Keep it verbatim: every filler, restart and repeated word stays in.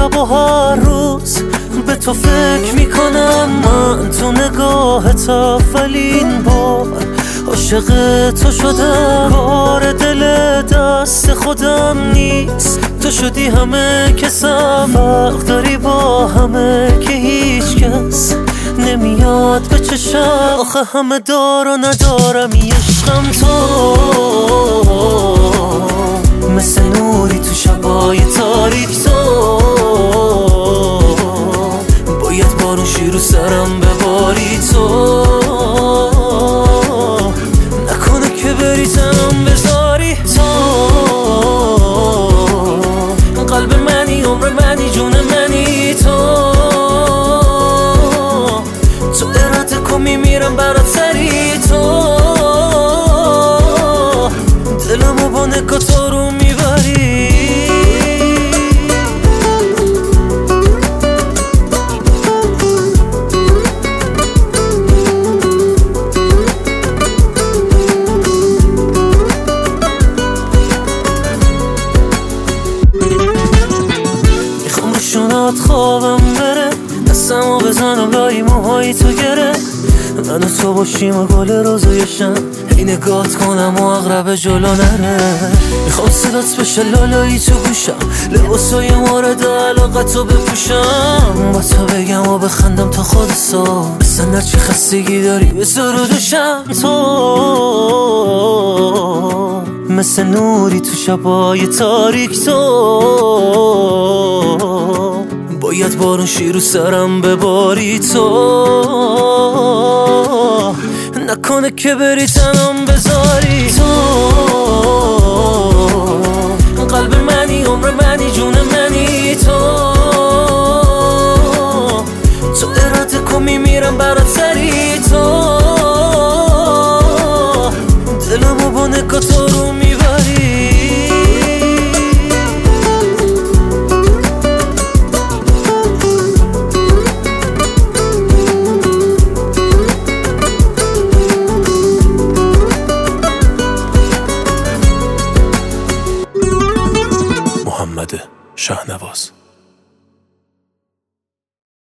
شب و هر روز به تو فکر میکنم من، تو نگاهت اولین بار عاشق تو شدم. کار دل دست خودم نیست، تو شدی همه کسم. فرق داری با همه که هیچ کس نمیاد به چشم. آخه همه دار و ندارم عشقم تو، مثل نوری تو شبای تاریک. تو باید بارون شیر رو سرم بباری، تو نکنه که بری تنم بذاری. تو قلب منی، عمر منی، جون منی. تو تو اراده کن میمیرم برات سری. تو دلمو با نگاه تو رو میبری. میخوام رو شونات خوابم بره، دستمو بزنم لای موهای تو گره. من و تو باشیم و گل روزایشم، هی نگات کنم و اقرب جلو نره. میخوام صدات بشه لالایی تو گوشم، لباسای مورد علاقتو بپوشم. با تو بگم و بخندم تا خود سا، مثل نرچی خستگی داری به سرودوشم. تو مثل نوری تو شبای تاریک. تو باید بارون شیر رو سرم بباری. تو نکنه که بری تنم بذاری. تو قلب منی، عمر منی، جون منی. تو تو اراده کن میمیرم برات سری. تو دلمو با نگاه تو